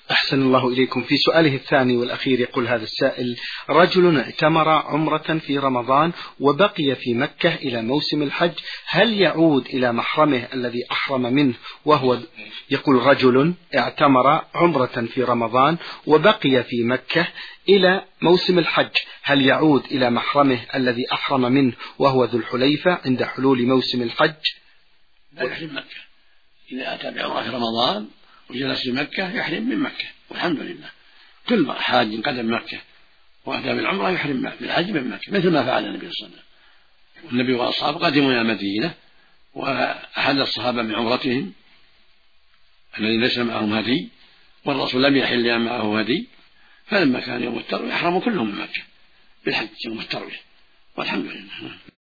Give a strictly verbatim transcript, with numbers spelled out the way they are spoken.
أحسن الله إليكم. في سؤاله الثاني والأخير يقول هذا السائل: رجل اعتمر عمرة في رمضان وبقي في مكة إلى موسم الحج، هل يعود إلى محرمه الذي أحرم منه وهو يقول رجل اعتمر عمرة في رمضان وبقي في مكة إلى موسم الحج، هل يعود إلى محرمه الذي أحرم منه وهو ذو الحليفة عند حلول موسم الحج؟ لا يحرم مكة. إذا أتى بعمرة في رمضان وجلس في مكة يحرم من مكة، والحمد لله. كل حاج قدم مكة وأتى بالعمرة يحرم بالحج من مكة، مثل ما فعل النبي صلى الله عليه وسلم. والنبي وأصحابه قدموا إلى المدينة وأحل الصحابة من عمرتهم الذين ليس معهم هدي، والرسول لم يحل معه هدي، فلما كان يوم التروية يحرموا كلهم من مكة بالحج يوم التروية، والحمد لله.